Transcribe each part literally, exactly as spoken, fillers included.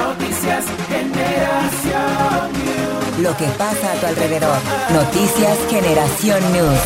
Noticias Generación News. Lo que pasa a tu alrededor. Noticias Generación News.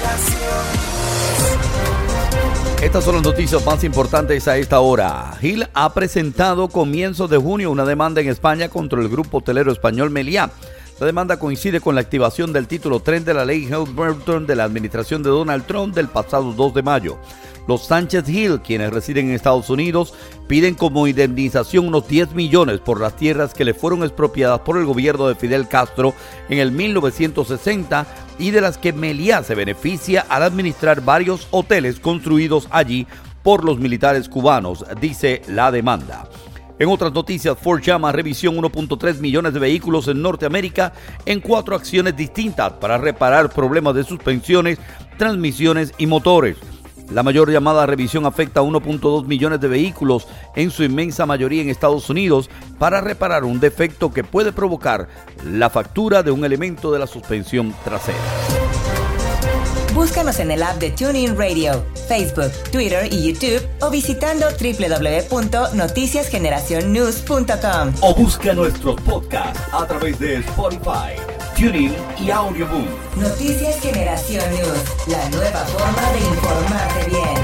Estas son las noticias más importantes a esta hora. Hill ha presentado comienzos de junio una demanda en España contra el grupo hotelero español Meliá. La demanda coincide con la activación del título tres de la ley Halliburton de la administración de Donald Trump del pasado dos de mayo. Los Sánchez Hill, quienes residen en Estados Unidos, piden como indemnización unos diez millones por las tierras que le fueron expropiadas por el gobierno de Fidel Castro en el mil novecientos sesenta y de las que Meliá se beneficia al administrar varios hoteles construidos allí por los militares cubanos, dice la demanda. En otras noticias, Ford llama a revisión uno punto tres millones de vehículos en Norteamérica en cuatro acciones distintas para reparar problemas de suspensiones, transmisiones y motores. La mayor llamada a revisión afecta a uno punto dos millones de vehículos, en su inmensa mayoría en Estados Unidos, para reparar un defecto que puede provocar la factura de un elemento de la suspensión trasera. Búscanos en el app de TuneIn Radio, Facebook, Twitter y YouTube o visitando doble u doble u doble u punto noticias generación news punto com. O busca nuestros podcasts a través de Spotify, TuneIn y Audioboom. Noticias Generación News, la nueva forma de informarte bien.